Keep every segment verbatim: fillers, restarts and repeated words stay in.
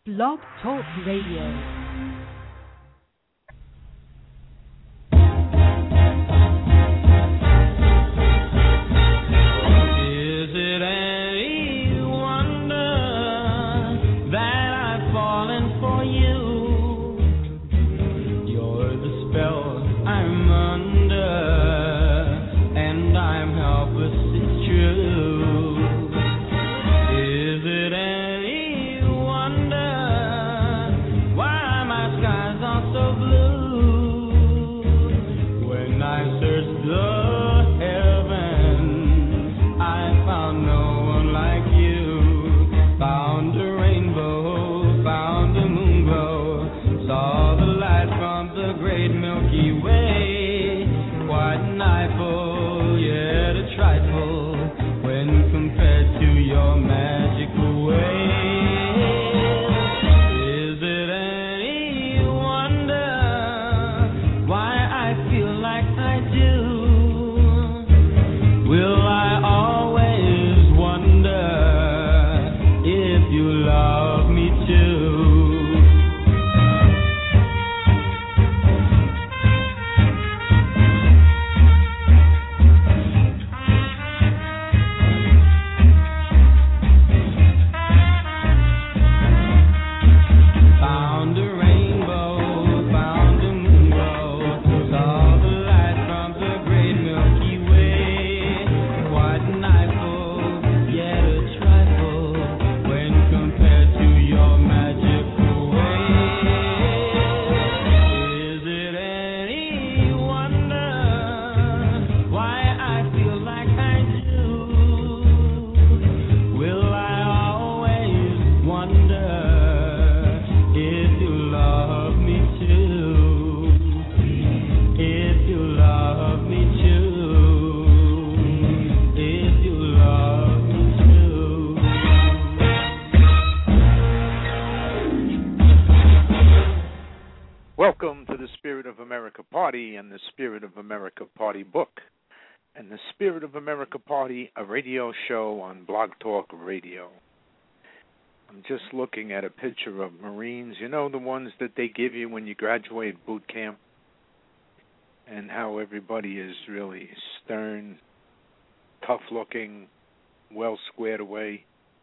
Blog Talk Radio. And the Spirit of America Party book, and the Spirit of America Party, a radio show on Blog Talk Radio. I'm just looking at a picture of Marines, you know, the ones that they give you when you graduate boot camp, and how everybody is really stern, tough-looking, well squared away.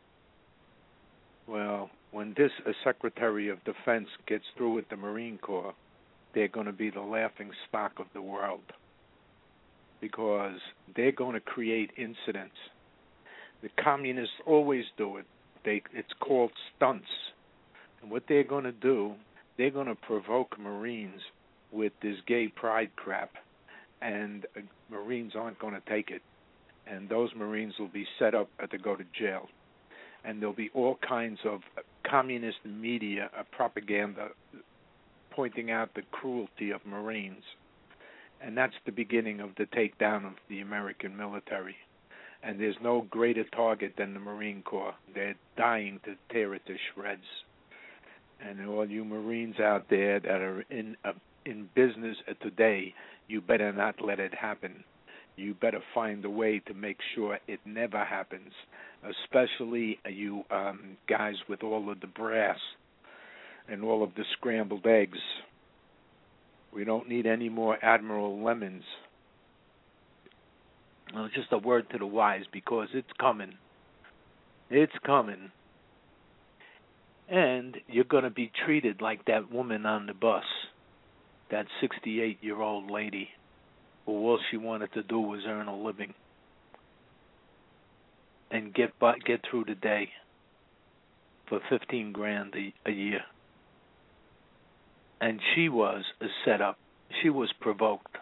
Well, when this a Secretary of Defense gets through with the Marine Corps, they're going to be the laughing stock of the world, because they're going to create incidents. The communists always do it. They, it's called stunts. And what they're going to do, they're going to provoke Marines with this gay pride crap, and uh, Marines aren't going to take it. And those Marines will be set up to go to jail. And there'll be all kinds of communist media, uh, propaganda, pointing out the cruelty of Marines. And that's the beginning of the takedown of the American military. And there's no greater target than the Marine Corps. They're dying to tear it to shreds. And all you Marines out there that are in uh, in business today, you better not let it happen. You better find a way to make sure it never happens, especially you um, guys with all of the brass and all of the scrambled eggs. We don't need any more Admiral Lemons. Well, just a word to the wise, because it's coming. It's coming. And you're going to be treated like that woman on the bus, that sixty-eight-year-old lady who all she wanted to do was earn a living and get by, get through the day for fifteen grand a, a year. And she was a setup. She was provoked.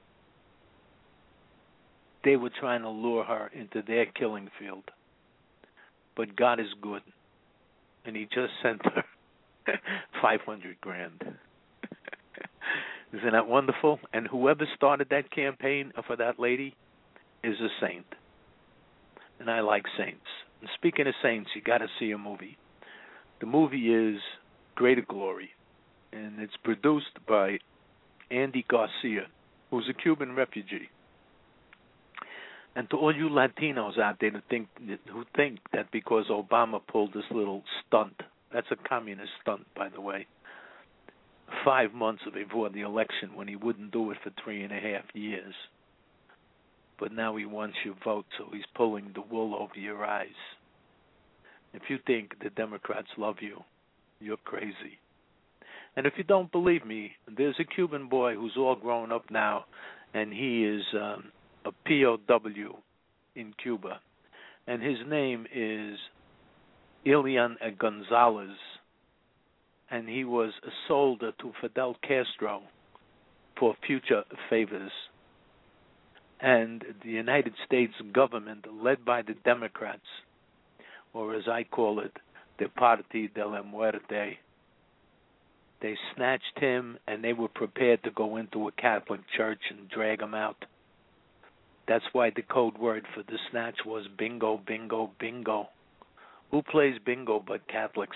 They were trying to lure her into their killing field. But God is good. And he just sent her five hundred grand. Isn't that wonderful? And whoever started that campaign for that lady is a saint. And I like saints. And speaking of saints, you got to see a movie. The movie is Greater Glory. And it's produced by Andy Garcia, who's a Cuban refugee. And to all you Latinos out there who think who think that because Obama pulled this little stunt That's a communist stunt, by the way. Five months before the election when he wouldn't do it for three and a half years. But now he wants your vote, so he's pulling the wool over your eyes. If you think the Democrats love you, you're crazy. And if you don't believe me, there's a Cuban boy who's all grown up now, and he is um, a P O W in Cuba. And his name is Elian Gonzalez, and he was a soldier to Fidel Castro for future favors. And the United States government, led by the Democrats, or as I call it, the Parte de la Muerte, they snatched him and they were prepared to go into a Catholic church and drag him out. That's why the code word for the snatch was bingo, bingo, bingo. Who plays bingo but Catholics?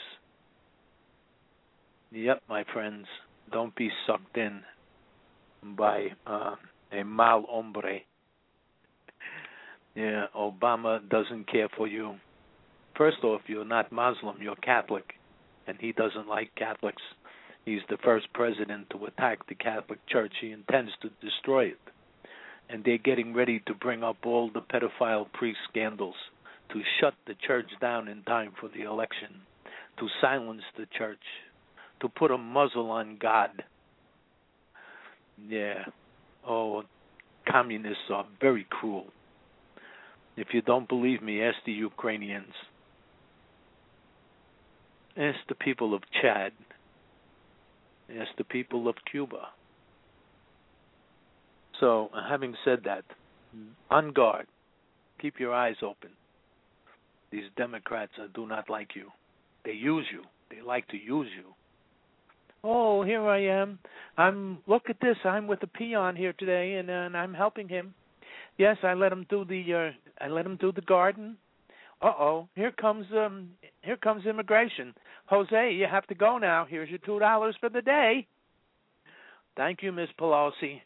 Yep, my friends, don't be sucked in by uh, a mal hombre. Yeah, Obama doesn't care for you. First off, you're not Muslim, you're Catholic, and he doesn't like Catholics. He's the first president to attack the Catholic Church. He intends to destroy it. And they're getting ready to bring up all the pedophile priest scandals to shut the church down in time for the election, to silence the church, to put a muzzle on God. Yeah. Oh, communists are very cruel. If you don't believe me, ask the Ukrainians. Ask the people of Chad. Ask the people of Cuba. So, having said that, on guard. Keep your eyes open. These Democrats do not like you. They use you. They like to use you. Oh, here I am. I'm. Look at this. I'm with a peon here today, and, uh, and I'm helping him. Yes, I let him do the. Uh, I let him do the garden. Uh oh, here comes um. Here comes immigration. Jose, you have to go now. Here's your two dollars for the day. Thank you, Miss Pelosi.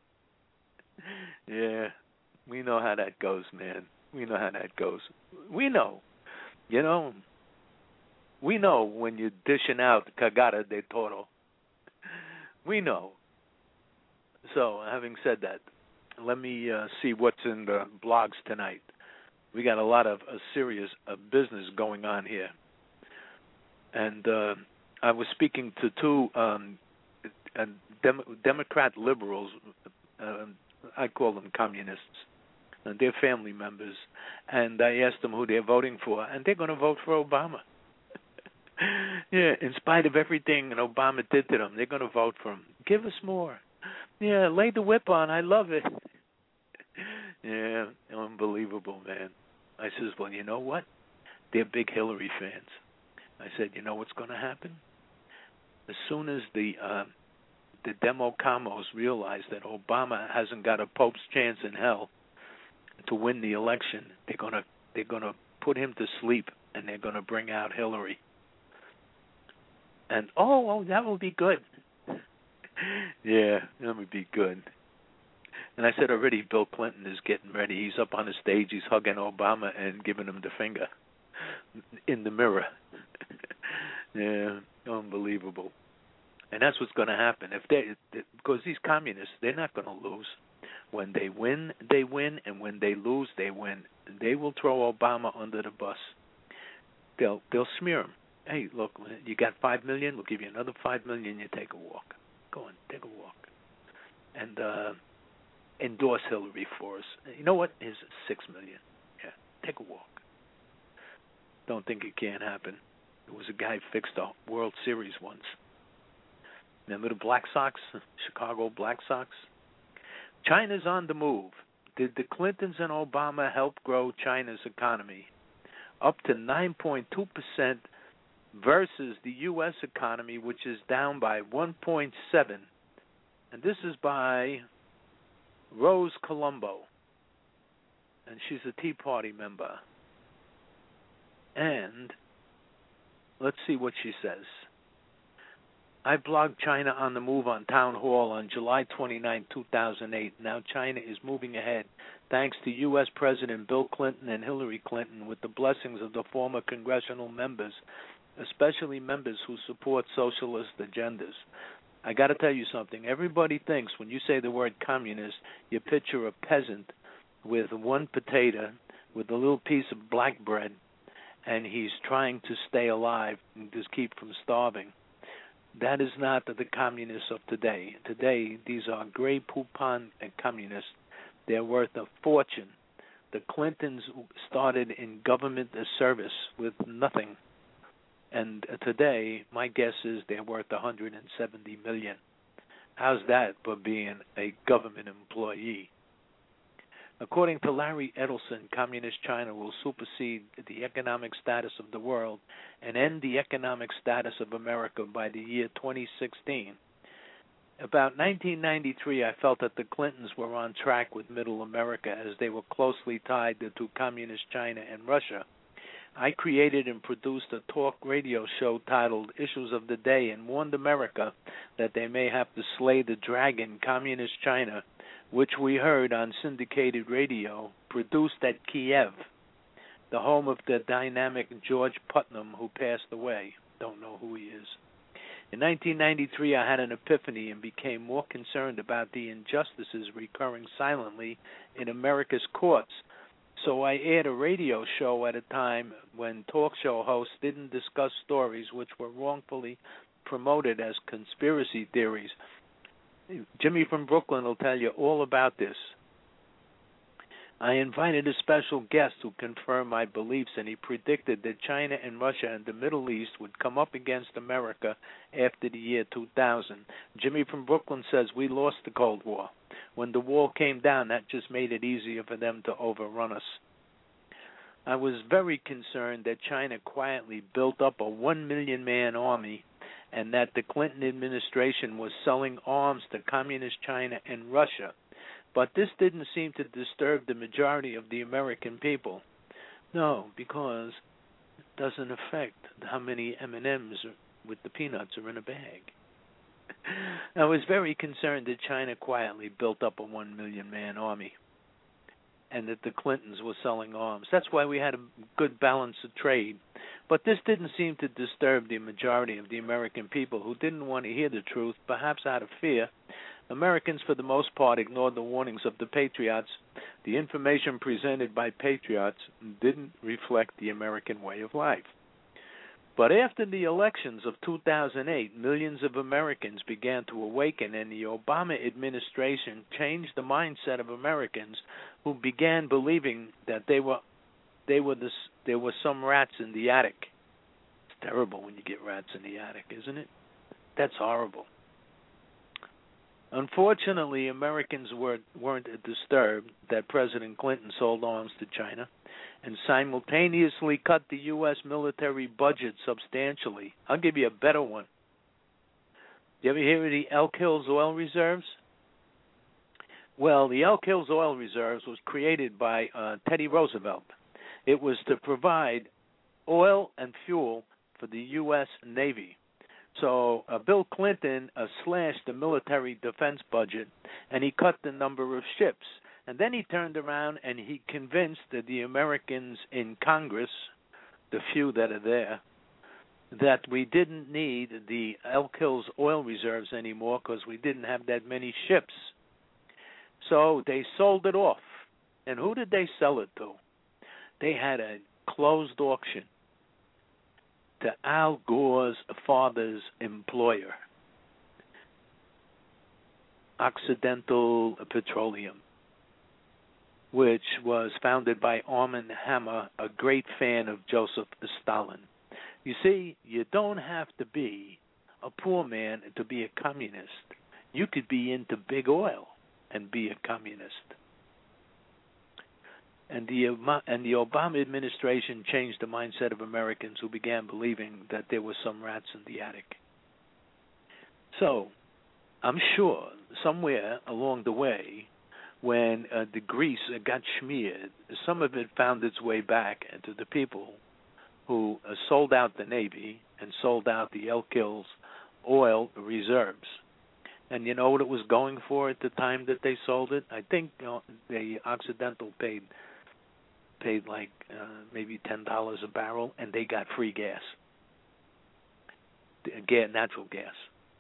Yeah, we know how that goes, man. We know how that goes. We know, you know. We know when you're dishing out cagada de toro. We know. So, having said that, let me uh, see what's in the blogs tonight. We got a lot of uh, serious uh, business going on here. And uh, I was speaking to two um, uh, Dem- Democrat liberals. Uh, I call them communists. And they're family members. And I asked them who they're voting for, and they're going to vote for Obama. Yeah, in spite of everything that Obama did to them, they're going to vote for him. Give us more. Yeah, lay the whip on. I love it. Yeah, unbelievable, man. I says, well, you know what? They're big Hillary fans. I said, you know what's going to happen? As soon as the uh, the Democamos realize that Obama hasn't got a Pope's chance in hell to win the election, they're going to they're going to put him to sleep, and they're going to bring out Hillary. And, oh, oh, that will be good. Yeah, that would be good. And I said already Bill Clinton is getting ready. He's up on the stage. He's hugging Obama and giving him the finger in the mirror. Yeah, unbelievable. And that's what's going to happen. If they, because these communists, they're not going to lose. When they win, they win, and when they lose, they win. They will throw Obama under the bus. They'll they'll smear him. Hey, look, you got five million. We'll give you another five million. You take a walk. Go on, take a walk, and uh, endorse Hillary for us. You know what? Here's six million. Yeah, take a walk. Don't think it can't happen. There was a guy who fixed a World Series once. Remember the Black Sox, Chicago Black Sox? China's on the move. Did the Clintons and Obama help grow China's economy up to nine point two percent versus the U S economy, which is down by one point seven? And this is by Rose Colombo, and she's a Tea Party member. And let's see what she says. I blogged China on the Move on Town Hall on July twenty-ninth, two thousand eight. Now China is moving ahead thanks to U S President Bill Clinton and Hillary Clinton with the blessings of the former congressional members especially members who support socialist agendas. I got to tell you something. Everybody thinks when you say the word communist, you picture a peasant with one potato, with a little piece of black bread, and he's trying to stay alive and just keep from starving. That is not the communists of today. Today, these are Grey Poupon communists. They're worth a fortune. The Clintons started in government service with nothing. And today, my guess is they're worth one hundred seventy million dollars. How's that for being a government employee? According to Larry Edelson, Communist China will supersede the economic status of the world and end the economic status of America by the year twenty sixteen. About nineteen ninety-three, I felt that the Clintons were on track with Middle America as they were closely tied to Communist China and Russia. I created and produced a talk radio show titled Issues of the Day and warned America that they may have to slay the dragon, Communist China, which we heard on syndicated radio, produced at Kiev, the home of the dynamic George Putnam, who passed away. Don't know who he is. In nineteen ninety-three, I had an epiphany and became more concerned about the injustices recurring silently in America's courts. So I aired a radio show at a time when talk show hosts didn't discuss stories which were wrongfully promoted as conspiracy theories. Jimmy from Brooklyn will tell you all about this. I invited a special guest who confirmed my beliefs, and he predicted that China and Russia and the Middle East would come up against America after the year two thousand. Jimmy from Brooklyn says we lost the Cold War. When the wall came down, that just made it easier for them to overrun us. I was very concerned that China quietly built up a one million man army and that the Clinton administration was selling arms to Communist China and Russia. But this didn't seem to disturb the majority of the American people. No, because it doesn't affect how many M and M's with the peanuts are in a bag. I was very concerned that China quietly built up a one million man army and that the Clintons were selling arms. That's why we had a good balance of trade. But this didn't seem to disturb the majority of the American people who didn't want to hear the truth, perhaps out of fear. Americans, for the most part, ignored the warnings of the patriots. The information presented by patriots didn't reflect the American way of life. But after the elections of two thousand eight, millions of Americans began to awaken, and the Obama administration changed the mindset of Americans who began believing that they were they were the, there were some rats in the attic. It's terrible when you get rats in the attic, isn't it? That's horrible. Unfortunately, Americans were, weren't disturbed that President Clinton sold arms to China and simultaneously cut the U S military budget substantially. I'll give you a better one. You ever hear of the Elk Hills oil reserves? Well, the Elk Hills oil reserves was created by uh, Teddy Roosevelt. It was to provide oil and fuel for the U S Navy. So uh, Bill Clinton uh, slashed the military defense budget, and he cut the number of ships. And then he turned around and he convinced that the Americans in Congress, the few that are there, that we didn't need the Elk Hills oil reserves anymore because we didn't have that many ships. So they sold it off. And who did they sell it to? They had a closed auction to Al Gore's father's employer, Occidental Petroleum, which was founded by Armand Hammer, a great fan of Joseph Stalin. You see, you don't have to be a poor man to be a communist. You could be into big oil and be a communist. And the and the Obama administration changed the mindset of Americans who began believing that there were some rats in the attic. So, I'm sure somewhere along the way, when uh, the grease got smeared, some of it found its way back into the people who uh, sold out the Navy and sold out the Elk Hills oil reserves. And you know what it was going for at the time that they sold it? I think you know, the Occidental paid paid like uh, maybe ten dollars a barrel, and they got free gas. gas, natural gas.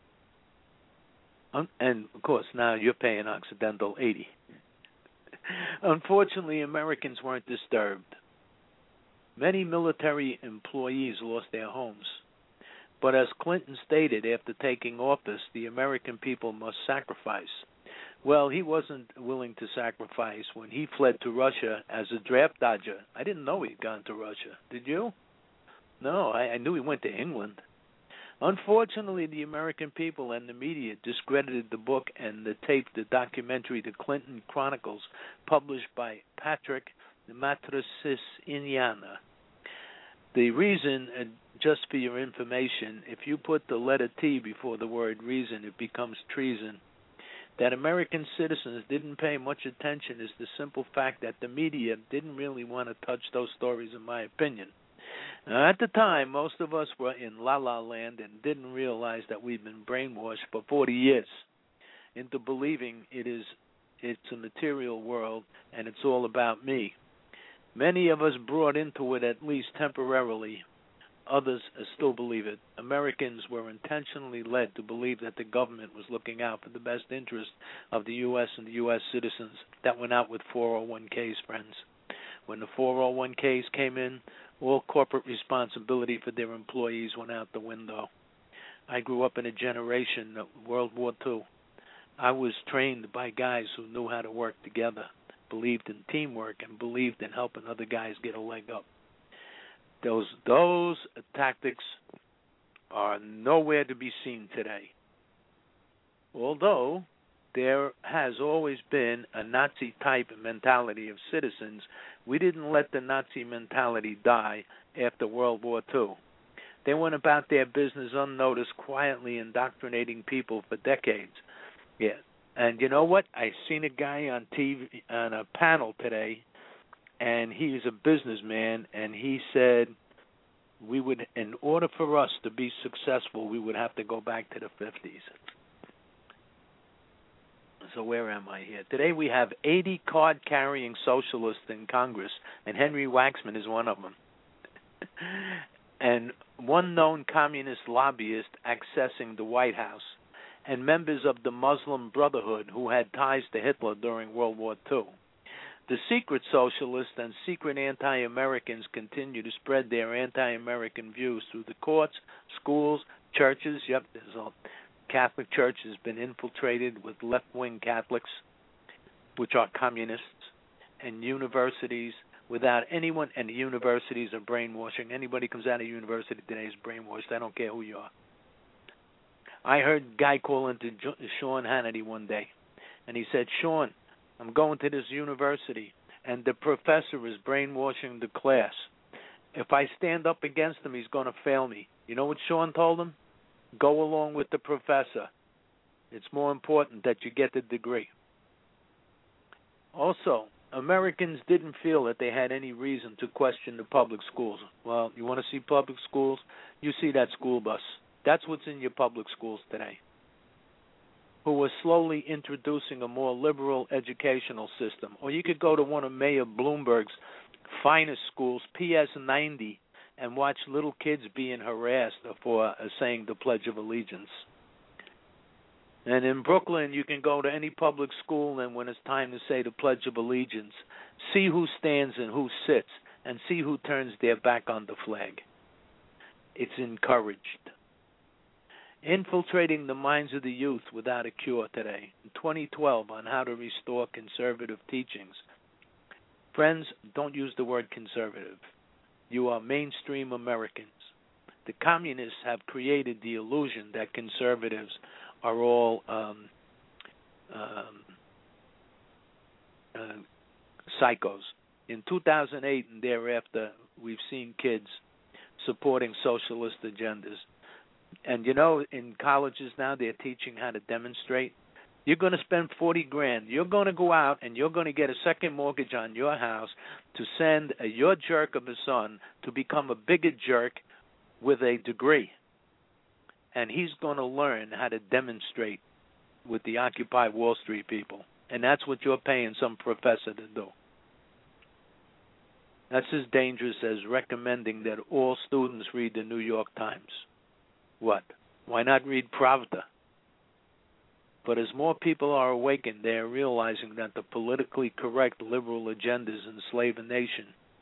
Um, and, of course, now you're paying Occidental eighty. Unfortunately, Americans weren't disturbed. Many military employees lost their homes. But as Clinton stated after taking office, the American people must sacrifice. Well, he wasn't willing to sacrifice when he fled to Russia as a draft dodger. I didn't know he'd gone to Russia. Did you? No, I, I knew he went to England. Unfortunately, the American people and the media discredited the book and the tape, the documentary, The Clinton Chronicles, published by Patrick Matrisciana. The reason, uh, just for your information, if you put the letter T before the word reason, it becomes treason. That American citizens didn't pay much attention is the simple fact that the media didn't really want to touch those stories, in my opinion. Now, at the time, most of us were in la-la land and didn't realize that we'd been brainwashed for forty years into believing it is it's a material world and it's all about me. Many of us brought into it at least temporarily. Others still believe it. Americans were intentionally led to believe that the government was looking out for the best interest of the U S and the U S citizens. That went out with four oh one K's, friends. When the four oh one K's came in, all corporate responsibility for their employees went out the window. I grew up in a generation of World War Two. I was trained by guys who knew how to work together, believed in teamwork, and believed in helping other guys get a leg up. Those those tactics are nowhere to be seen today. Although there has always been a Nazi-type mentality of citizens, we didn't let the Nazi mentality die after World War Two. They went about their business unnoticed, quietly indoctrinating people for decades. Yeah, and you know what? I seen a guy on T V on a panel today, and he's a businessman, and he said we would, in order for us to be successful, we would have to go back to the fifties. So where am I here? Today we have eighty card-carrying socialists in Congress, and Henry Waxman is one of them. And one known communist lobbyist accessing the White House, and members of the Muslim Brotherhood who had ties to Hitler during World War Two. The secret socialists and secret anti-Americans continue to spread their anti-American views through the courts, schools, churches. Yep, there's a Catholic Church has been infiltrated with left-wing Catholics, which are communists, and universities without anyone, and the universities are brainwashing. Anybody comes out of university today is brainwashed. I don't care who you are. I heard a guy call into Sean Hannity one day, and he said, Sean, I'm going to this university, and the professor is brainwashing the class. If I stand up against him, he's going to fail me. You know what Sean told him? Go along with the professor. It's more important that you get the degree. Also, Americans didn't feel that they had any reason to question the public schools. Well, you want to see public schools? You see that school bus. That's what's in your public schools today. Who was slowly introducing a more liberal educational system. Or you could go to one of Mayor Bloomberg's finest schools, P S ninety, and watch little kids being harassed for uh, saying the Pledge of Allegiance. And in Brooklyn, you can go to any public school, and when it's time to say the Pledge of Allegiance, see who stands and who sits, and see who turns their back on the flag. It's encouraged. Infiltrating the minds of the youth without a cure today. In twenty twelve, on how to restore conservative teachings. Friends, don't use the word conservative. You are mainstream Americans. The communists have created the illusion that conservatives are all um, um, uh, psychos. In two thousand eight and thereafter, we've seen kids supporting socialist agendas. And, you know, in colleges now they're teaching how to demonstrate. You're going to spend forty grand. You're going to go out and you're going to get a second mortgage on your house to send a, your jerk of a son to become a bigger jerk with a degree. And he's going to learn how to demonstrate with the Occupy Wall Street people. And that's what you're paying some professor to do. That's as dangerous as recommending that all students read the New York Times. What? Why not read Pravda? But as more people are awakened, they are realizing that the politically correct liberal agendas enslave a nation.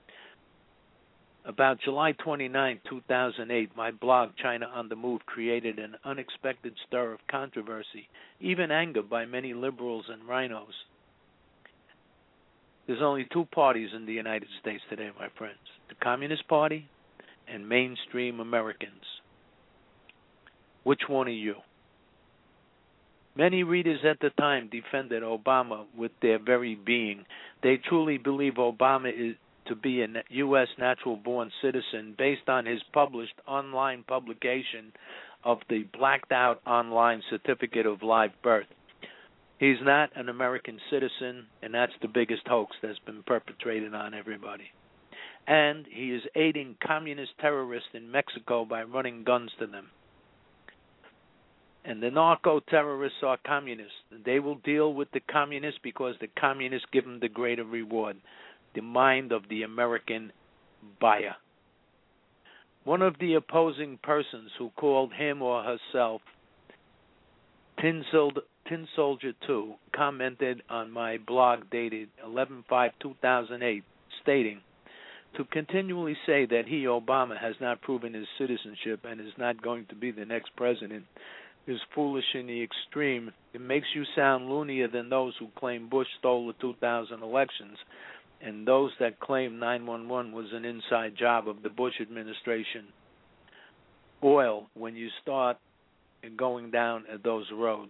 About July twenty-ninth, two thousand eight, my blog, China on the Move, created an unexpected stir of controversy, even anger by many liberals and rhinos. There's only two parties in the United States today, my friends, the Communist Party and mainstream Americans. Which one are you? Many readers at the time defended Obama with their very being. They truly believe Obama is to be a U S natural-born citizen based on his published online publication of the blacked-out online certificate of live birth. He's not an American citizen, and that's the biggest hoax that's been perpetrated on everybody. And he is aiding communist terrorists in Mexico by running guns to them. And the narco-terrorists are communists. They will deal with the communists because the communists give them the greater reward, the mind of the American buyer. One of the opposing persons who called him or herself Tin, Tin Soldier two commented on my blog dated eleven five two thousand eight, stating, to continually say that he, Obama, has not proven his citizenship and is not going to be the next president is foolish in the extreme. It makes you sound loonier than those who claim Bush stole the two thousand elections and those that claim nine one one was an inside job of the Bush administration. Oil, when you start going down those roads.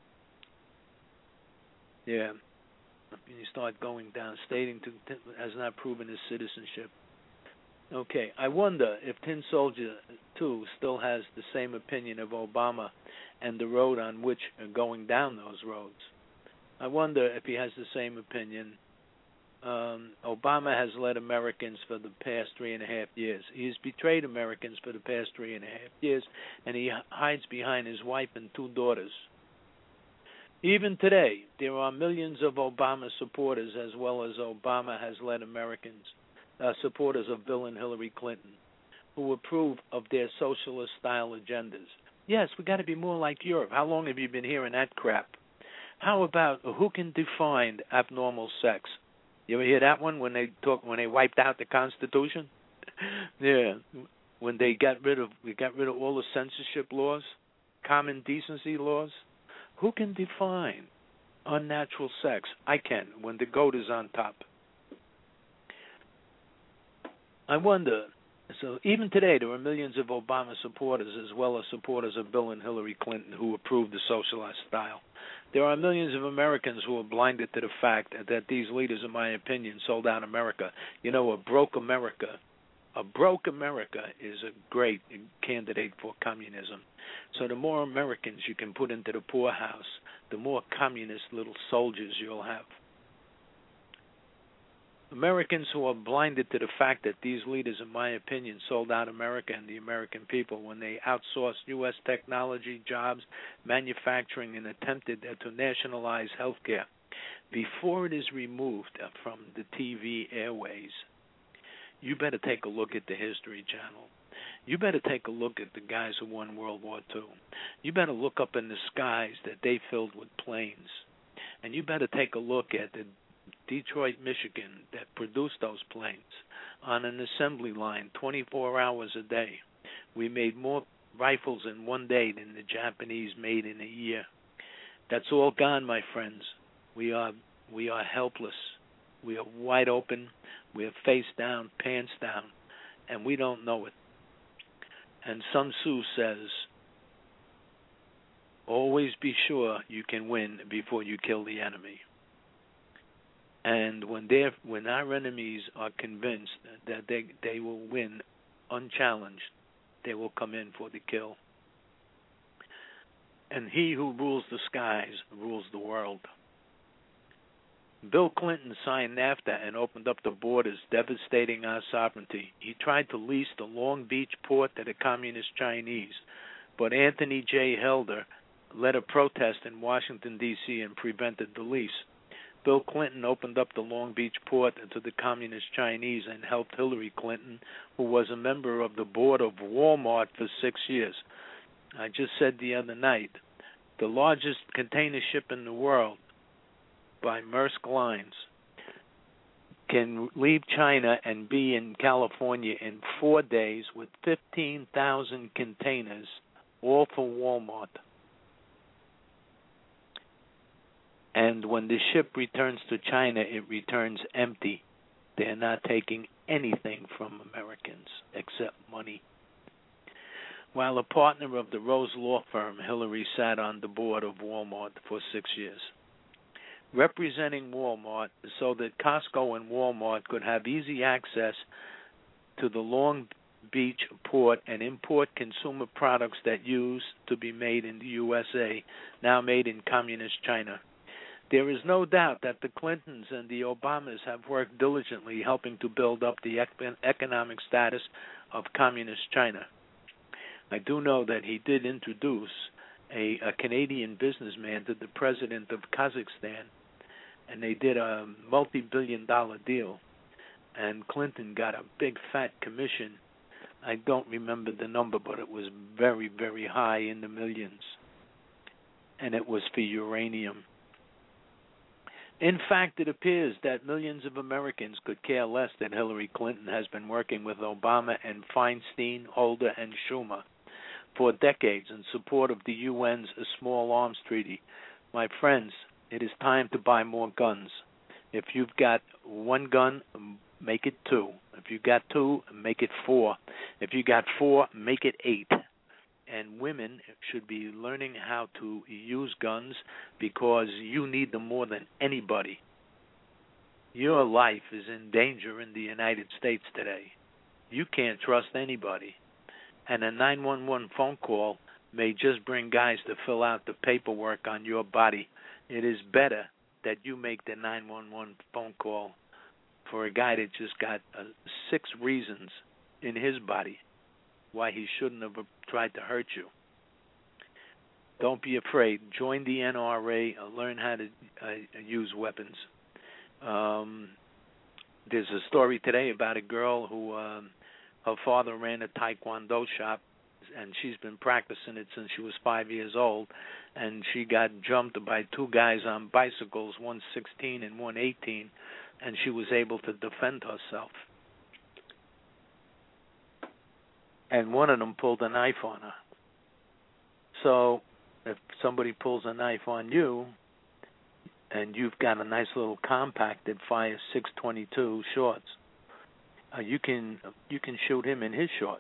Yeah. When you start going down, stating to has not proven his citizenship. Okay, I wonder if Tin Soldier two still has the same opinion of Obama and the road on which are going down those roads. I wonder if he has the same opinion. Um, Obama has led Americans for the past three and a half years. He has betrayed Americans for the past three and a half years, and he hides behind his wife and two daughters. Even today, there are millions of Obama supporters, as well as Obama has led Americans, uh, supporters of Bill and Hillary Clinton, who approve of their socialist-style agendas. Yes, we got to be more like Europe. How long have you been hearing that crap? How about who can define abnormal sex? You ever hear that one when they talk when they wiped out the Constitution? Yeah, when they got rid of we got rid of all the censorship laws, common decency laws. Who can define unnatural sex? I can, when the goat is on top. I wonder, so even today there are millions of Obama supporters as well as supporters of Bill and Hillary Clinton who approve the socialist style. There are millions of Americans who are blinded to the fact that these leaders, in my opinion, sold out America. You know, a broke America, a broke America is a great candidate for communism. So the more Americans you can put into the poorhouse, the more communist little soldiers you'll have. Americans who are blinded to the fact that these leaders, in my opinion, sold out America and the American people when they outsourced U S technology, jobs, manufacturing, and attempted to nationalize healthcare. Before it is removed from the T V airways, you better take a look at the History Channel. You better take a look at the guys who won World War Two. You better look up in the skies that they filled with planes. And you better take a look at the Detroit, Michigan, that produced those planes on an assembly line twenty-four hours a day. We made more rifles in one day than the Japanese made in a year. That's all gone, my friends. We are we are helpless. We are wide open. We are face down, pants down, and we don't know it. And Sun Tzu says, always be sure you can win before you kill the enemy. And when they when our enemies are convinced that they they will win unchallenged, they will come in for the kill. And he who rules the skies rules the world. Bill Clinton signed NAFTA and opened up the borders, devastating our sovereignty. He tried to lease the Long Beach port to the Communist Chinese, but Anthony J. Helder led a protest in Washington, D C and prevented the lease. Bill Clinton opened up the Long Beach port to the Communist Chinese and helped Hillary Clinton, who was a member of the board of Walmart for six years. I just said the other night, the largest container ship in the world by Maersk Lines can leave China and be in California in four days with fifteen thousand containers, all for Walmart. And when the ship returns to China, it returns empty. They're not taking anything from Americans except money. While a partner of the Rose Law Firm, Hillary sat on the board of Walmart for six years, representing Walmart so that Costco and Walmart could have easy access to the Long Beach port and import consumer products that used to be made in the U S A, now made in communist China. There is no doubt that the Clintons and the Obamas have worked diligently helping to build up the economic status of communist China. I do know that he did introduce a, a Canadian businessman to the president of Kazakhstan, and they did a multi-billion dollar deal, and Clinton got a big fat commission. I don't remember the number, but it was very, very high in the millions, and it was for uranium. In fact, it appears that millions of Americans could care less that Hillary Clinton has been working with Obama and Feinstein, Holder, and Schumer for decades in support of the U N's Small Arms Treaty. My friends, it is time to buy more guns. If you've got one gun, make it two. If you got two, make it four. If you got four, make it eight. And women should be learning how to use guns because you need them more than anybody. Your life is in danger in the United States today. You can't trust anybody. And a nine one one phone call may just bring guys to fill out the paperwork on your body. It is better that you make the nine one one phone call for a guy that just got uh, six reasons in his body why he shouldn't have tried to hurt you. Don't be afraid. Join the N R A. Uh, learn how to uh, use weapons. Um, there's a story today about a girl who um, her father ran a taekwondo shop, and she's been practicing it since she was five years old, and she got jumped by two guys on bicycles, one sixteen and one eighteen, and she was able to defend herself. And one of them pulled a knife on her. So if somebody pulls a knife on you and you've got a nice little compact that fires six twenty-two shorts, uh, you can you can shoot him in his shorts.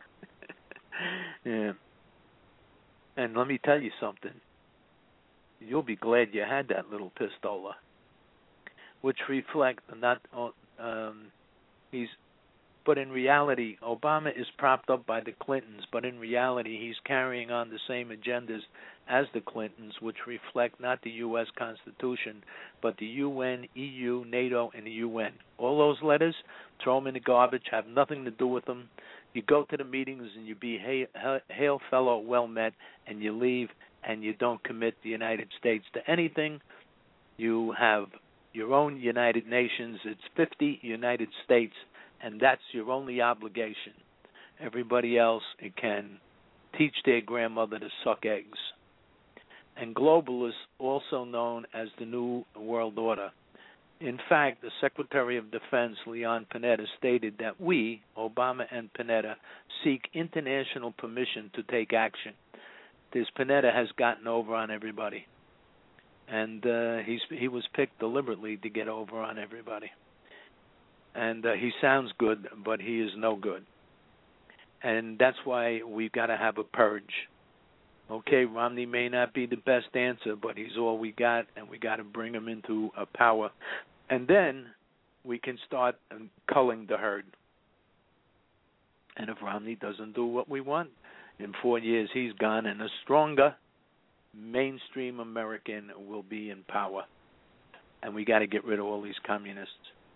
Yeah. And let me tell you something. You'll be glad you had that little pistola, which reflect not um, he's. But in reality, Obama is propped up by the Clintons, but in reality, he's carrying on the same agendas as the Clintons, which reflect not the U S Constitution, but the U N, E U, NATO, and the U N. All those letters, throw them in the garbage, have nothing to do with them. You go to the meetings and you be hail, hail fellow, well met, and you leave, and you don't commit the United States to anything. You have your own United Nations. It's fifty United States, and that's your only obligation. Everybody else it can teach their grandmother to suck eggs. And globalists, also known as the New World Order. In fact, the Secretary of Defense, Leon Panetta, stated that we, Obama and Panetta, seek international permission to take action. This Panetta has gotten over on everybody. And uh, he's, he was picked deliberately to get over on everybody. And uh, he sounds good, but he is no good. And that's why we've got to have a purge. Okay, Romney may not be the best answer, but he's all we got, and we got to bring him into a power. And then we can start um, culling the herd. And if Romney doesn't do what we want, in four years he's gone, and a stronger mainstream American will be in power. And we got to get rid of all these communists.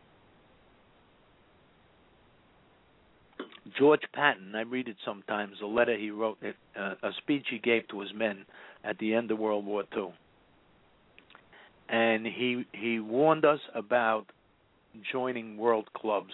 George Patton, I read it sometimes, a letter he wrote, uh, a speech he gave to his men at the end of World War Two. And he he warned us about joining world clubs.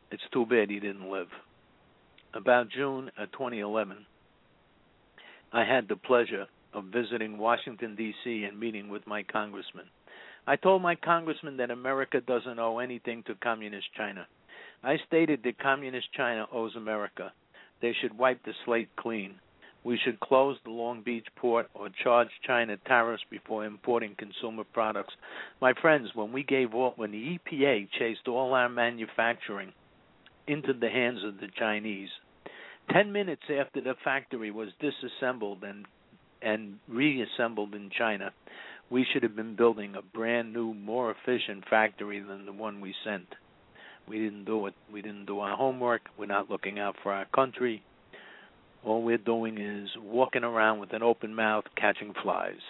it's too bad he didn't live. About June of twenty eleven, I had the pleasure of visiting Washington, D C and meeting with my congressman. I told my congressman that America doesn't owe anything to Communist China. I stated that Communist China owes America. They should wipe the slate clean. We should close the Long Beach port or charge China tariffs before importing consumer products. My friends, when we gave all, when the E P A chased all our manufacturing into the hands of the Chinese, ten minutes after the factory was disassembled and and reassembled in China, we should have been building a brand new, more efficient factory than the one we sent. We didn't do it. We didn't do our homework. We're not looking out for our country. All we're doing is walking around with an open mouth, catching flies.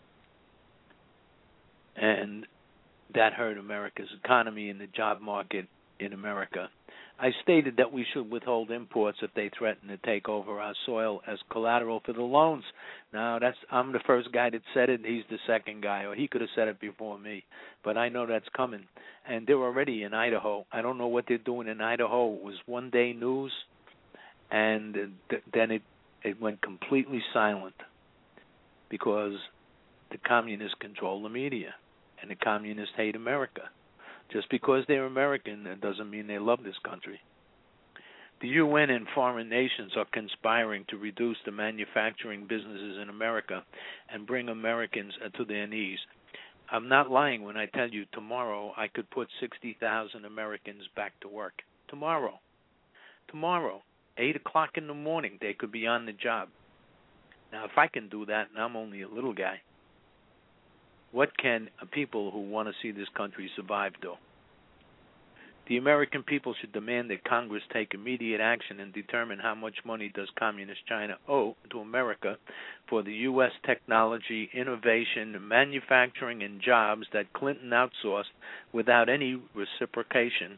And that hurt America's economy and the job market in America. I stated that we should withhold imports if they threaten to take over our soil as collateral for the loans. Now, that's I'm the first guy that said it. He's the second guy, or he could have said it before me. But I know that's coming. And they're already in Idaho. I don't know what they're doing in Idaho. It was one-day news, and th- then it, it went completely silent because the communists control the media, and the communists hate America. Just because they're American, that doesn't mean they love this country. The U N and foreign nations are conspiring to reduce the manufacturing businesses in America and bring Americans to their knees. I'm not lying when I tell you tomorrow I could put sixty thousand Americans back to work. Tomorrow. Tomorrow, eight o'clock in the morning, they could be on the job. Now, if I can do that, and I'm only a little guy, what can people who want to see this country survive do? The American people should demand that Congress take immediate action and determine how much money does Communist China owe to America for the U S technology, innovation, manufacturing, and jobs that Clinton outsourced without any reciprocation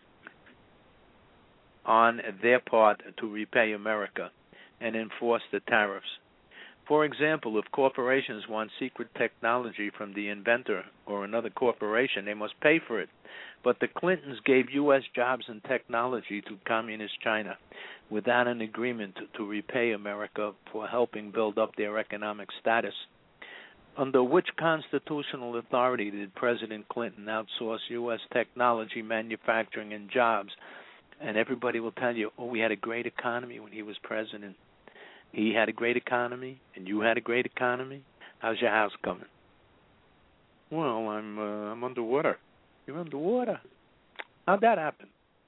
on their part to repay America and enforce the tariffs. For example, if corporations want secret technology from the inventor or another corporation, they must pay for it. But the Clintons gave U S jobs and technology to Communist China without an agreement to, to repay America for helping build up their economic status. Under which constitutional authority did President Clinton outsource U S technology, manufacturing, and jobs? And everybody will tell you, oh, we had a great economy when he was president. He had a great economy, and you had a great economy. How's your house coming? Well, I'm uh, I'm underwater. You're underwater. How'd that happen?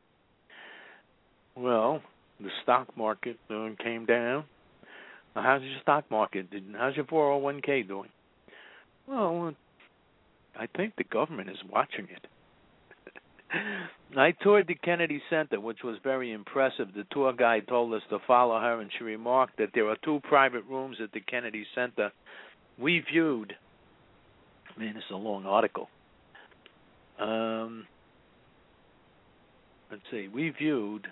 Well, the stock market uh, came down. Now, how's your stock market? How's your four oh one k doing? Well, I think the government is watching it. I toured the Kennedy Center, which was very impressive. The tour guide told us to follow her, and she remarked that there are two private rooms at the Kennedy Center. We viewed, man, it's a long article. Um, let's see, we viewed,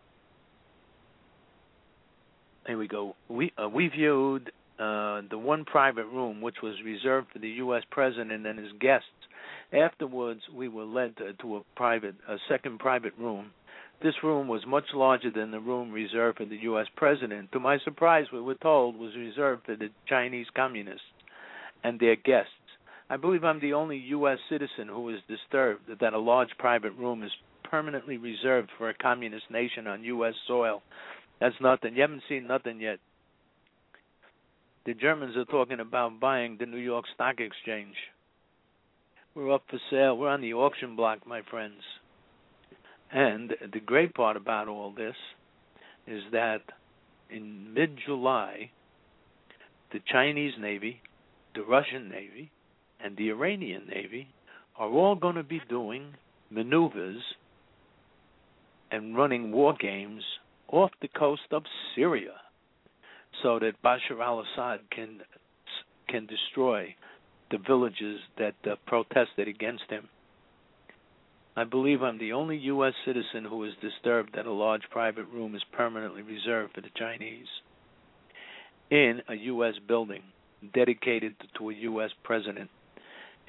here we go, we, uh, we viewed uh, the one private room, which was reserved for the U S president and his guests. Afterwards, we were led to, to a private, a second private room. This room was much larger than the room reserved for the U S president. To my surprise, we were told was reserved for the Chinese communists and their guests. I believe I'm the only U S citizen who is disturbed that a large private room is permanently reserved for a communist nation on U S soil. That's nothing. You haven't seen nothing yet. The Germans are talking about buying the New York Stock Exchange. We're up for sale. We're on the auction block, my friends. And the great part about all this is that in mid-July, the Chinese Navy, the Russian Navy, and the Iranian Navy are all going to be doing maneuvers and running war games off the coast of Syria so that Bashar al-Assad can can destroy the villages that uh, protested against him. I believe I'm the only U S citizen who is disturbed that a large private room is permanently reserved for the Chinese in a U S building dedicated to a U S president.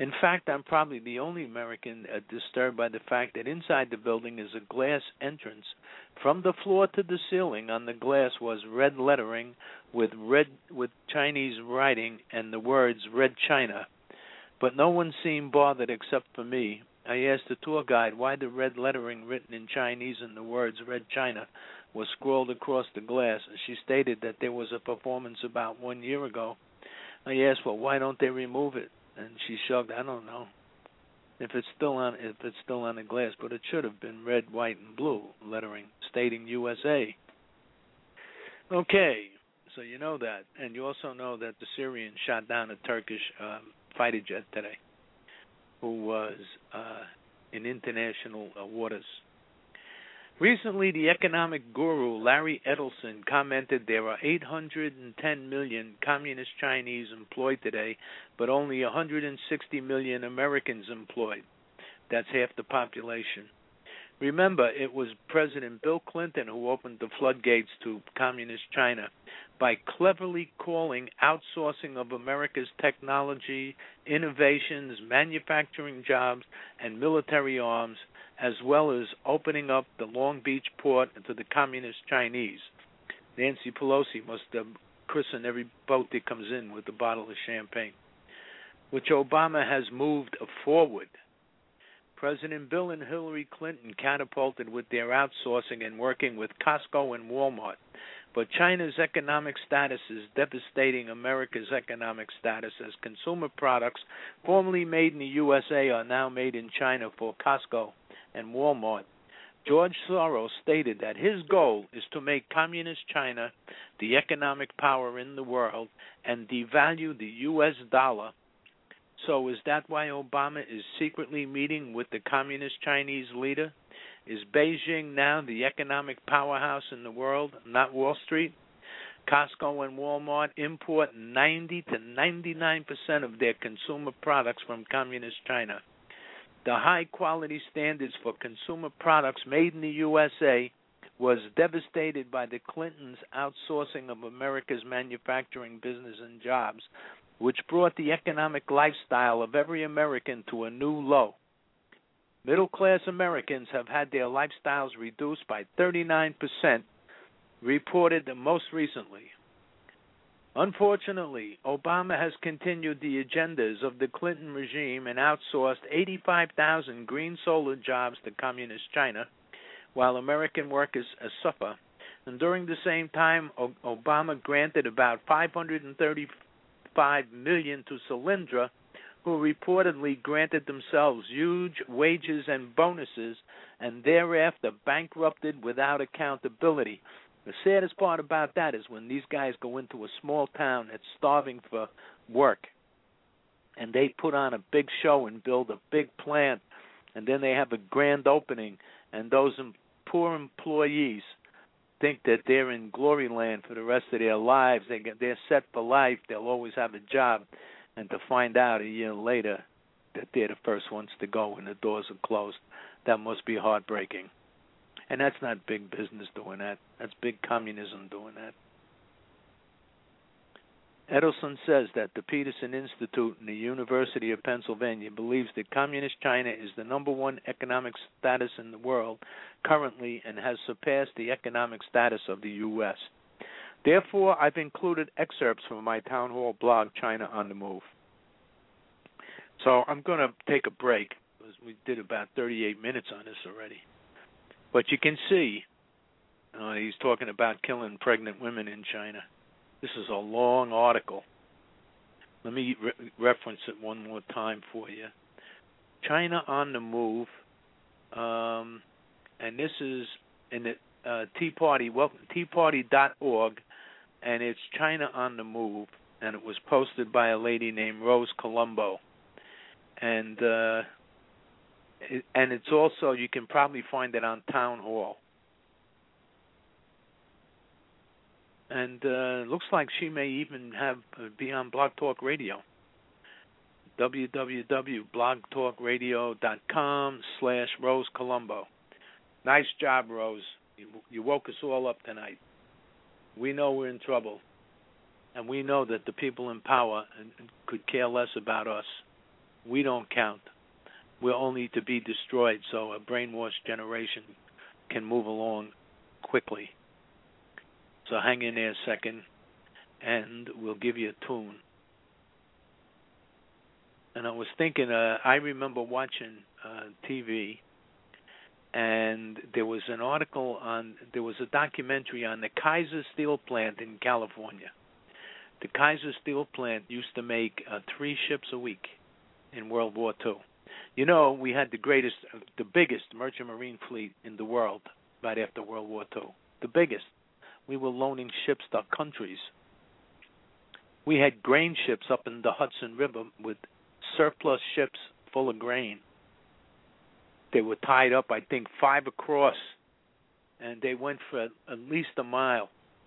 In fact, I'm probably the only American uh, disturbed by the fact that inside the building is a glass entrance. From the floor to the ceiling on the glass was red lettering with red with Chinese writing and the words Red China. But no one seemed bothered except for me. I asked the tour guide why the red lettering written in Chinese and the words Red China was scrawled across the glass. She stated that there was a performance about one year ago. I asked, well, why don't they remove it? And she shrugged. I don't know if it's still on. If it's still on the glass, but it should have been red, white, and blue lettering stating U S A. Okay, so you know that, and you also know that the Syrians shot down a Turkish um, fighter jet today, who was uh, in international uh, waters. Recently, the economic guru Larry Edelson commented there are eight hundred ten million communist Chinese employed today, but only one hundred sixty million Americans employed. That's half the population. Remember, it was President Bill Clinton who opened the floodgates to communist China by cleverly calling outsourcing of America's technology, innovations, manufacturing jobs, and military arms, as well as opening up the Long Beach port to the communist Chinese. Nancy Pelosi must have christened every boat that comes in with a bottle of champagne, which Obama has moved forward. President Bill and Hillary Clinton catapulted with their outsourcing and working with Costco and Walmart. But China's economic status is devastating America's economic status, as consumer products formerly made in the U S A are now made in China for Costco and Walmart. George Soros stated that his goal is to make communist China the economic power in the world and devalue the U S dollar. So is that why Obama is secretly meeting with the communist Chinese leader? Is Beijing now the economic powerhouse in the world, not Wall Street? Costco and Walmart import ninety to ninety-nine percent of their consumer products from communist China. The high-quality standards for consumer products made in the U S A was devastated by the Clintons' outsourcing of America's manufacturing business and jobs, which brought the economic lifestyle of every American to a new low. Middle-class Americans have had their lifestyles reduced by thirty-nine percent, reported most recently. Unfortunately, Obama has continued the agendas of the Clinton regime and outsourced eighty-five thousand green solar jobs to communist China, while American workers suffer. And during the same time, Obama granted about five hundred thirty-five million dollars to Solyndra, who reportedly granted themselves huge wages and bonuses and thereafter bankrupted without accountability. The saddest part about that is when these guys go into a small town that's starving for work and they put on a big show and build a big plant, and then they have a grand opening, and those poor employees think that they're in glory land for the rest of their lives. They get, they're set for life. They'll always have a job. And to find out a year later that they're the first ones to go and the doors are closed, that must be heartbreaking. And that's not big business doing that. That's big communism doing that. Edelson says that the Peterson Institute and the University of Pennsylvania believes that communist China is the number one economic status in the world currently and has surpassed the economic status of the U S Therefore, I've included excerpts from my town hall blog, China on the Move. So I'm going to take a break, because we did about thirty-eight minutes on this already. But you can see uh, he's talking about killing pregnant women in China. This is a long article. Let me re- reference it one more time for you. China on the Move, um, and this is in the uh, Tea Party, well, tea party dot org, and it's China on the Move, and it was posted by a lady named Rose Colombo. And uh, it, and it's also, you can probably find it on Town Hall. And uh, looks like she may even have uh, be on Blog Talk Radio. w w w dot blog talk radio dot com slash Rose Colombo. Nice job, Rose. You, you woke us all up tonight. We know we're in trouble. And we know that the people in power could care less about us. We don't count. We're only to be destroyed so a brainwashed generation can move along quickly. So hang in there a second, and we'll give you a tune. And I was thinking, uh, I remember watching uh, T V, and there was an article on, there was a documentary on the Kaiser Steel plant in California. The Kaiser Steel plant used to make uh, three ships a week in World War Two. You know, we had the greatest, the biggest merchant marine fleet in the world right after World War Two. The biggest. We were loaning ships to countries. We had grain ships up in the Hudson River with surplus ships full of grain. They were tied up, I think, five across, and they went for at least a mile.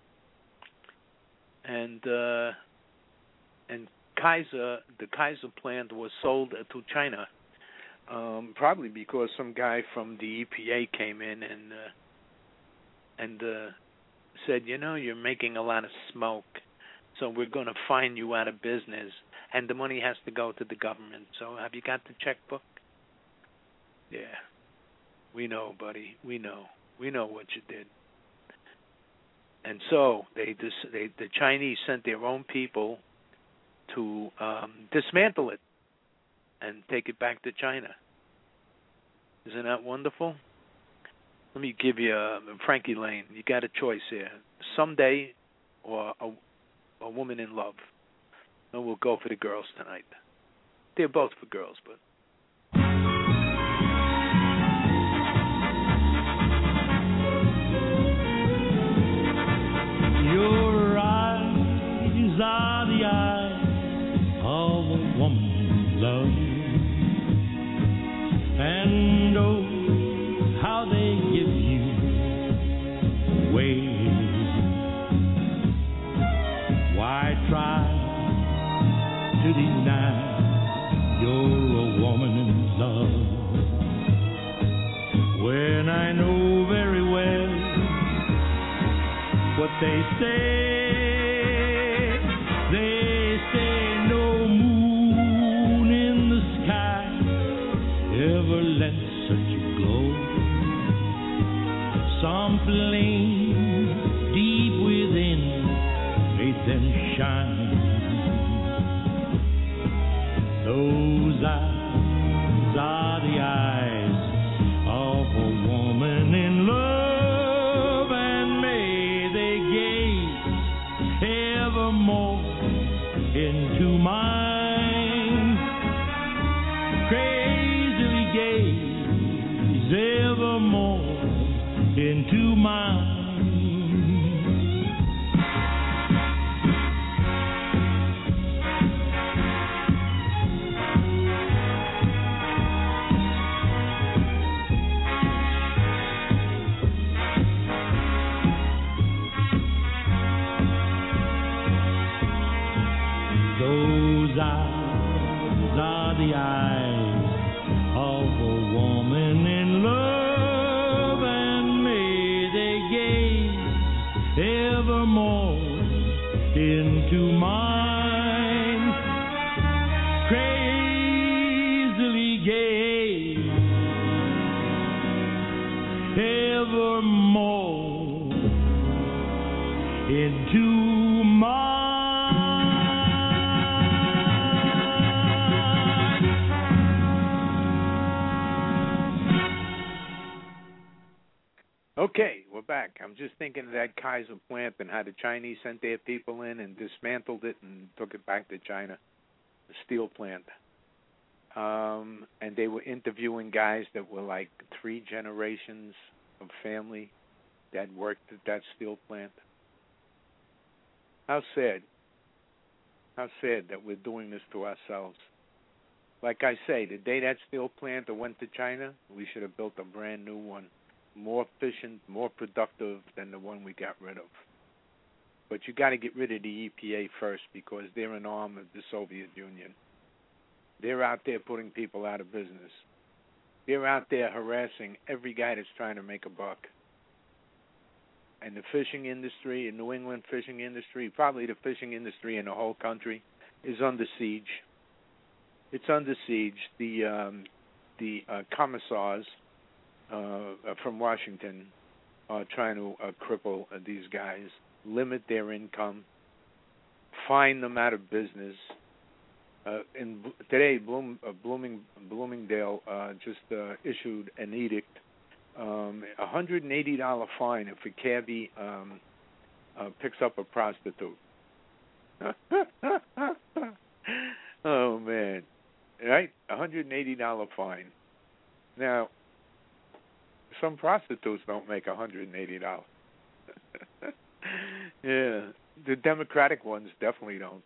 And uh, and Kaiser, the Kaiser plant was sold to China, um, probably because some guy from the E P A came in and uh, and uh, said, you know, you're making a lot of smoke, so we're going to fine you out of business, and the money has to go to the government. So have you got the checkbook? Yeah, we know, buddy. We know. We know what you did. And so they, dis- they the Chinese sent their own people to um, dismantle it and take it back to China. Isn't that wonderful? Let me give you uh, Frankie Lane. You got a choice here: Someday or a, a Woman in Love. And we'll go for the girls tonight. They're both for girls, but. Your eyes are the eyes of a woman in love, and oh, how they give you away. Why try to deny you're a woman in love when I know very well what they say? They say no moon in the sky ever lends such a glow. Some flame deep within made them shine. Those eyes are the eyes of a woman in love. Evermore into mine, crazily gaze evermore into mine. Those eyes are the eyes of a woman in love, and may they gaze evermore into mine, crazily gaze evermore into mine. Okay, we're back. I'm just thinking of that Kaiser plant and how the Chinese sent their people in and dismantled it and took it back to China, the steel plant. Um, and they were interviewing guys that were like three generations of family that worked at that steel plant. How sad. How sad that we're doing this to ourselves. Like I say, the day that steel plant went to China, we should have built a brand new one. More efficient, more productive than the one we got rid of. But you got to get rid of the E P A first because they're an arm of the Soviet Union. They're out there putting people out of business. They're out there harassing every guy that's trying to make a buck. And the fishing industry, the New England fishing industry, probably the fishing industry in the whole country, is under siege. It's under siege. The um, the uh, commissars uh, from Washington are trying to uh, cripple uh, these guys, limit their income, fine them out of business. Uh, in today, Bloom, uh, Blooming, Bloomingdale uh, just uh, issued an edict, um, a one hundred eighty dollars fine if a cabbie um, uh, picks up a prostitute. Oh man, right? one hundred eighty dollars fine. Now, some prostitutes don't make one hundred eighty dollars. Yeah, the Democratic ones definitely don't.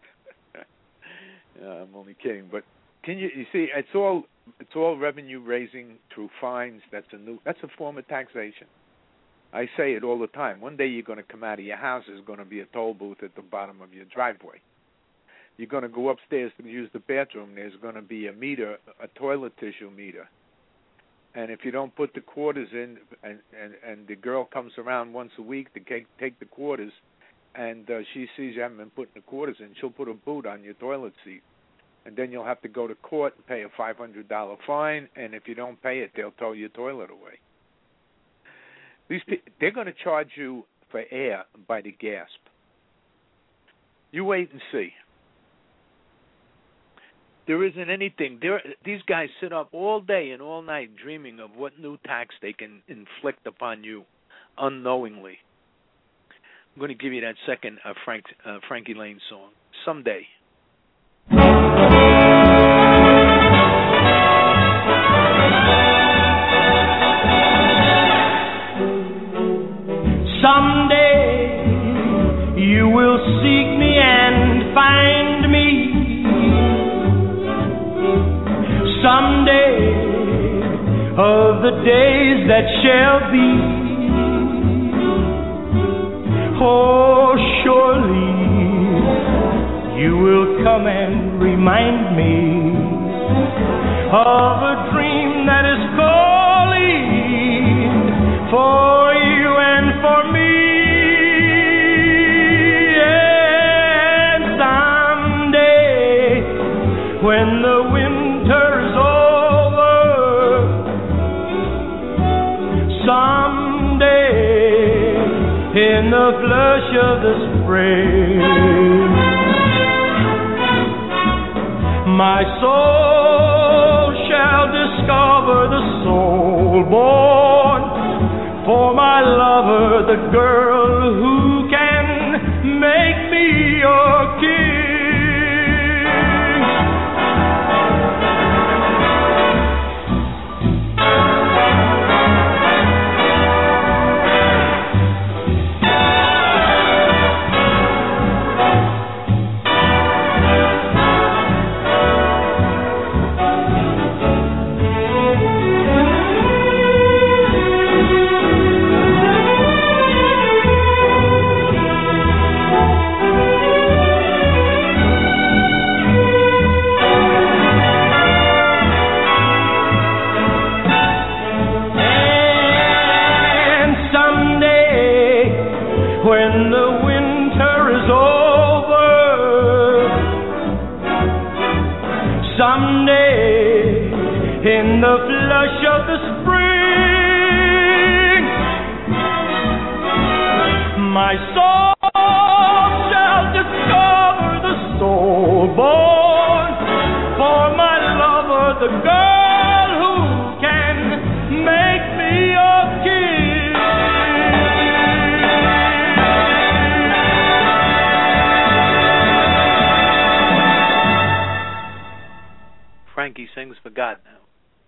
Uh, I'm only kidding, but can you you see? It's all it's all revenue raising through fines. That's a new. That's a form of taxation. I say it all the time. One day you're going to come out of your house. There's going to be a toll booth at the bottom of your driveway. You're going to go upstairs to use the bathroom. There's going to be a meter, a toilet tissue meter. And if you don't put the quarters in, and and, and the girl comes around once a week to take, take the quarters, and uh, she sees you haven't been putting the quarters in, she'll put a boot on your toilet seat. And then you'll have to go to court and pay a five hundred dollars fine, and if you don't pay it, they'll tow your toilet away. These pe- they're going to charge you for air by the gasp. You wait and see. There isn't anything. There, these guys sit up all day and all night dreaming of what new tax they can inflict upon you unknowingly. I'm going to give you that second uh, Frank, uh, Frankie Lane song, Someday. Someday you will seek me and find me. Someday of the days that shall be. Oh, surely you will come and remind me of a dream that is calling for you and for me. And someday when the winter is over, someday in the flush of the spring, my soul shall discover the soul born for my lover, the girl who can make me your king. In the flush of the spring, my soul shall discover the soul born for my lover, the girl who can make me your king. Frankie sings for God now.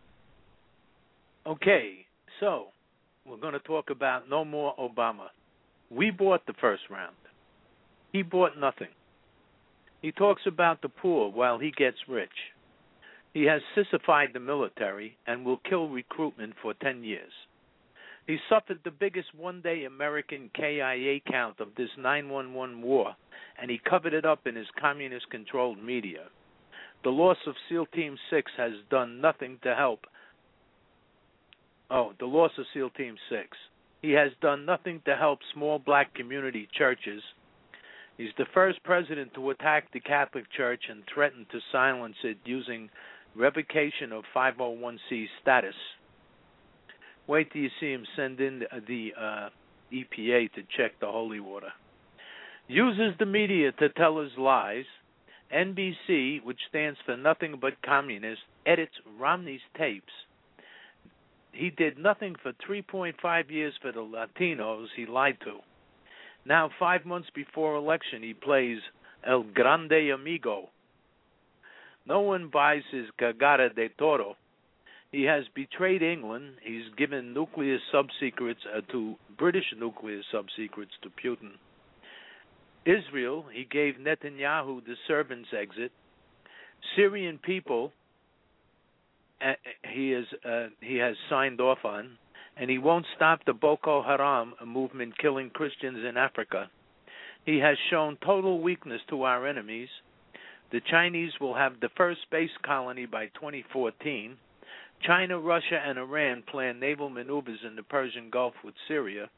Okay, so we're going to talk about no more Obama. We bought the first round. He bought nothing. He talks about the poor while he gets rich. He has sissified the military and will kill recruitment for ten years. He suffered the biggest one-day American K I A count of this nine one one war, and he covered it up in his communist-controlled media. The loss of SEAL Team six has done nothing to help Oh, the loss of SEAL Team six. He has done nothing to help small black community churches. He's the first president to attack the Catholic Church and threaten to silence it using revocation of five oh one c status. Wait till you see him send in the, the uh, E P A to check the holy water. Uses the media to tell his lies. N B C, which stands for nothing but communist, edits Romney's tapes. He did nothing for three point five years for the Latinos he lied to. Now, five months before election, he plays El Grande Amigo. No one buys his Cagada de Toro. He has betrayed England. He's given nuclear sub-secrets uh, to British nuclear sub-secrets to Putin. Israel, he gave Netanyahu the servants' exit. Syrian people, uh, he is uh, he has signed off on, and he won't stop the Boko Haram movement killing Christians in Africa. He has shown total weakness to our enemies. The Chinese will have the first space colony by twenty fourteen. China, Russia, and Iran plan naval maneuvers in the Persian Gulf with Syria.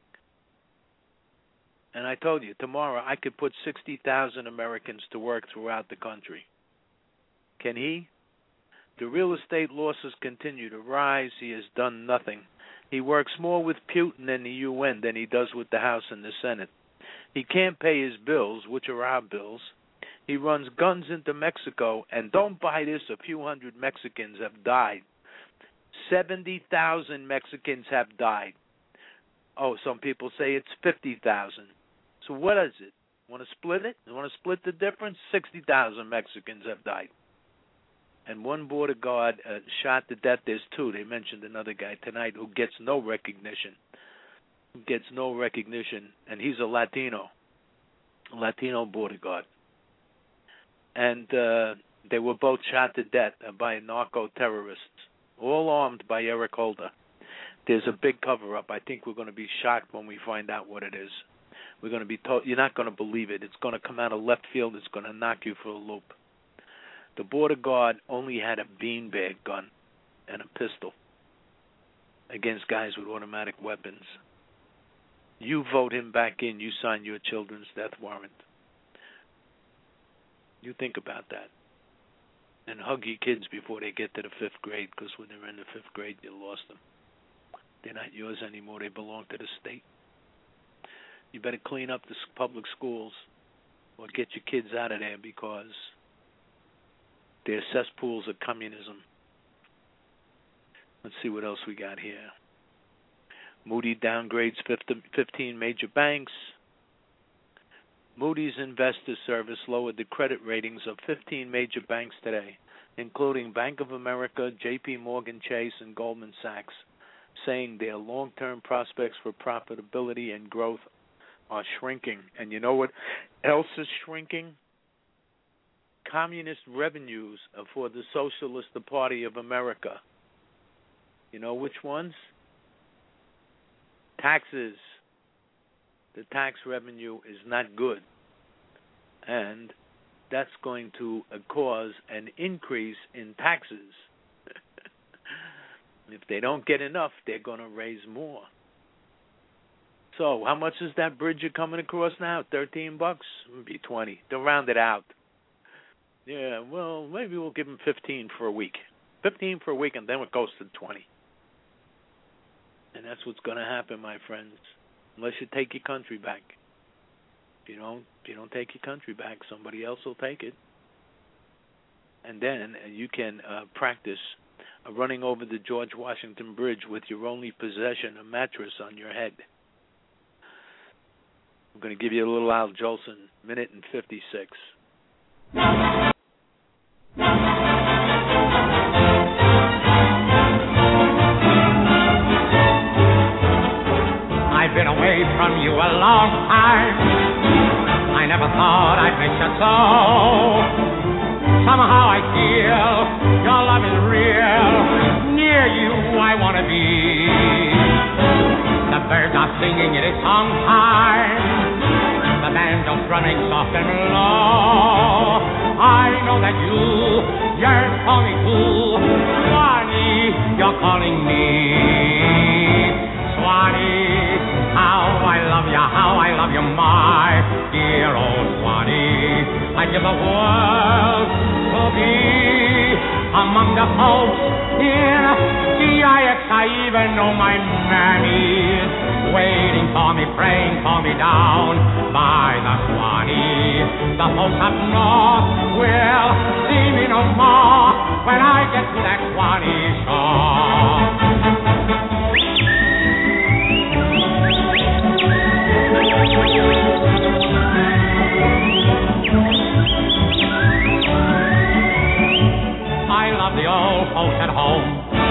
And I told you, tomorrow I could put sixty thousand Americans to work throughout the country. Can he? The real estate losses continue to rise. He has done nothing. He works more with Putin and the U N than he does with the House and the Senate. He can't pay his bills, which are our bills. He runs guns into Mexico, and don't buy this, a few hundred Mexicans have died. seventy thousand Mexicans have died. Oh, some people say it's fifty thousand. So what is it? Want to split it? You want to split the difference? sixty thousand Mexicans have died. And one border guard uh, shot to death. There's two. They mentioned another guy tonight who gets no recognition. Who gets no recognition, and he's a Latino. A Latino border guard. And uh, they were both shot to death by narco-terrorists, all armed by Eric Holder. There's a big cover-up. I think we're going to be shocked when we find out what it is. We're going to be told, you're not going to believe it. It's going to come out of left field. It's going to knock you for a loop. The border guard only had a beanbag gun and a pistol against guys with automatic weapons. You vote him back in, you sign your children's death warrant. You think about that. And hug your kids before they get to the fifth grade, because when they're in the fifth grade, you lost them. They're not yours anymore. They belong to the state. You better clean up the public schools or get your kids out of there, because they're cesspools of communism. Let's see what else we got here. Moody downgrades fifteen major banks. Moody's Investor Service lowered the credit ratings of fifteen major banks today, including Bank of America, J P Morgan Chase, and Goldman Sachs, saying their long-term prospects for profitability and growth are shrinking. And you know what else is shrinking? Communist revenues for the Socialist Party of America. You know which ones? Taxes. The tax revenue is not good. And that's going to cause an increase in taxes. If they don't get enough, they're going to raise more. So how much is that bridge you're coming across now? thirteen bucks? Maybe twenty. They'll round it out. Yeah, well, maybe we'll give them fifteen for a week. fifteen for a week, and then it goes to twenty. And that's what's going to happen, my friends, unless you take your country back. If you don't, if you don't take your country back, somebody else will take it. And then you can uh, practice uh, running over the George Washington Bridge with your only possession, a mattress on your head. I'm going to give you a little Al Jolson, minute and fifty-six. I've been away from you a long time. I never thought I'd miss you so. Somehow I feel your love is real. Near you I want to be. The birds are singing, it is song time. The banjo's running soft and low. I know that you yearn for me too. Swanee, you're calling me. Swanee, how I love you, how I love you, my dear old I'd give the world to be among the folks in D I X. I even know my mammy's waiting for me, praying for me down by the Swanee. The folks up north will see me no more when I get to that Swanee shore. I love the old folks at home.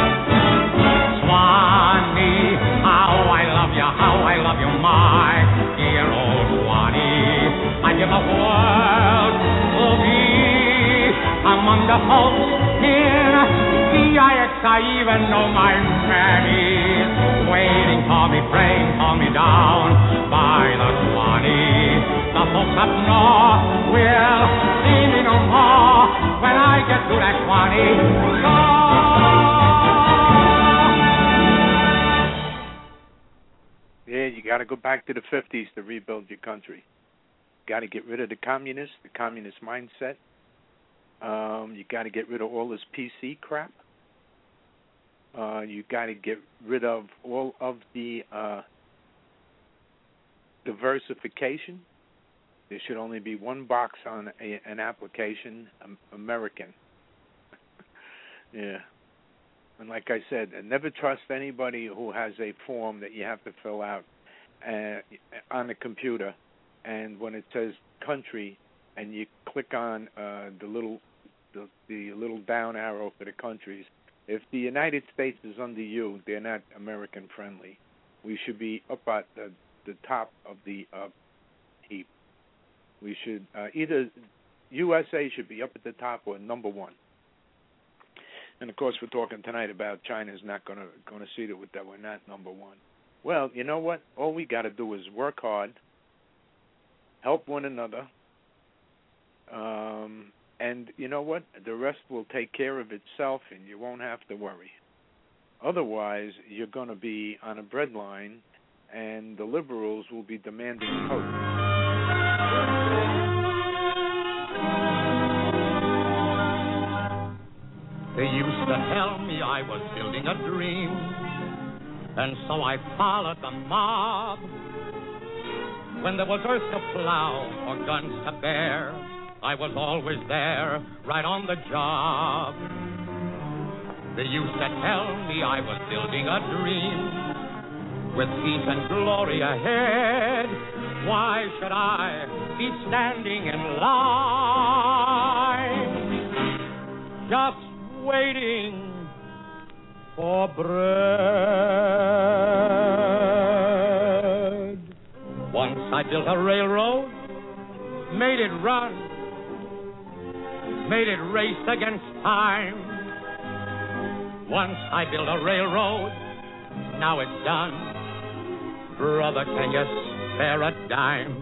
Swanee, how I love you, how I love you, my dear old Swanee. I give the world to be among the folks in D I X. I even know my mammy's waiting for me, praying for me down by the Swanee. The folks up north will see me no more when I get to that Swanee shore. Yeah, you got to go back to the fifties to rebuild your country. Got to get rid of the communists, the communist mindset. Um, you got to get rid of all this P C crap. Uh, you got to get rid of all of the uh, diversification. There should only be one box on a, an application, um, American. Yeah. And like I said, never trust anybody who has a form that you have to fill out uh, on the computer. And when it says country, and you click on uh, the little the, the little down arrow for the countries, if the United States is under you, they're not American friendly. We should be up at the, the top of the uh, heap. We should uh, either U S A should be up at the top or number one. And of course, we're talking tonight about China's not going to going to see to it that we're not number one. Well, you know what? All we got to do is work hard, help one another, um, and you know what? The rest will take care of itself, and you won't have to worry. Otherwise, you're going to be on a breadline, and the liberals will be demanding votes. They used to tell me I was building a dream, and so I followed the mob. When there was earth to plow or guns to bear, I was always there, right on the job. They used to tell me I was building a dream, with peace and glory ahead. Why should I be standing in line, just waiting for bread? Once I built a railroad, made it run, made it race against time. Once I built a railroad, now it's done. Brother, can you spare a dime?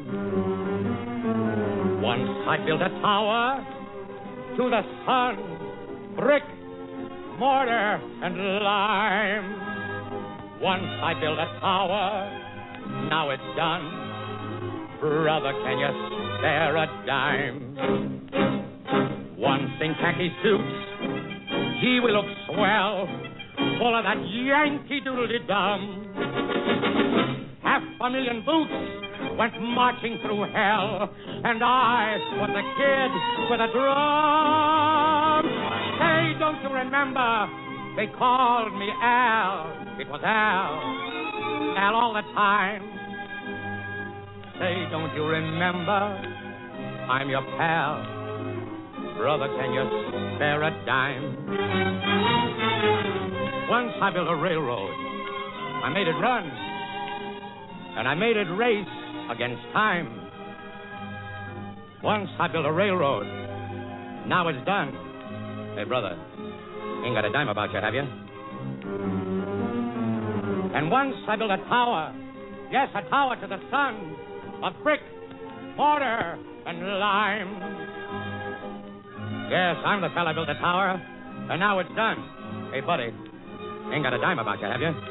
Once I built a tower to the sun, brick, mortar, and lime. Once I built a tower, now it's done. Brother, can you spare a dime? Once in khaki suits, he will look swell, full of that Yankee doodle-de-dum. Half a million boots went marching through hell, and I was a kid with a drum. Hey, don't you remember? They called me Al. It was Al, Al all the time. Say, don't you remember? I'm your pal. Brother, can you spare a dime? Once I built a railroad. I made it run, and I made it race against time. Once I built a railroad. Now it's done. Hey, brother, ain't got a dime about you, have you? And once I built a tower. Yes, a tower to the sun. Of brick, mortar, and lime. Yes, I'm the fella built the tower, and now it's done. Hey, buddy, ain't got a dime about you, have you?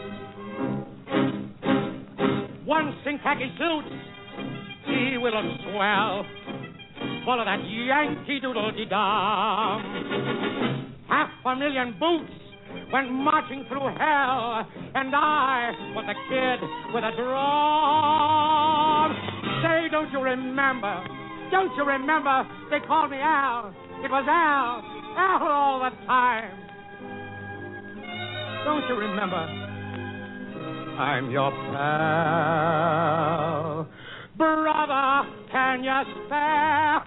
Once in khaki suits, he will look swell, full of that Yankee doodle-de-dum. Half a million boots went marching through hell, and I was a kid with a drum. Say, don't you remember? Don't you remember? They called me Al. It was Al, Al all the time. Don't you remember? I'm your pal. Brother, can you spare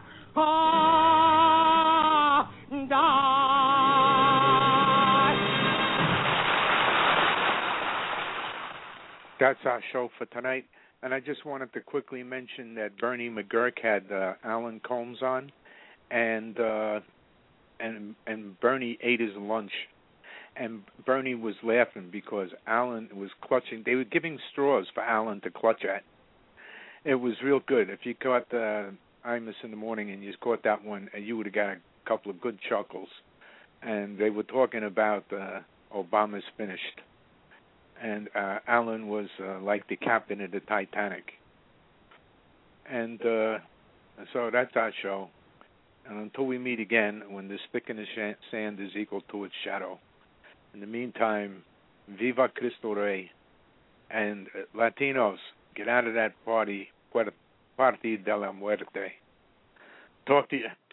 a dime? That's our show for tonight. And I just wanted to quickly mention that Bernie McGurk had uh, Alan Combs on, and uh, and and Bernie ate his lunch, and Bernie was laughing because Alan was clutching. They were giving straws for Alan to clutch at. It was real good. If you caught the Imus in the morning and you caught that one, you would have got a couple of good chuckles. And they were talking about uh, Obama's finished. And uh, Alan was uh, like the captain of the Titanic. And uh, so that's our show. And until we meet again, when the stick in the sh- sand is equal to its shadow. In the meantime, Viva Cristo Rey. And uh, Latinos, get out of that party, Party de la Muerte. Talk to you.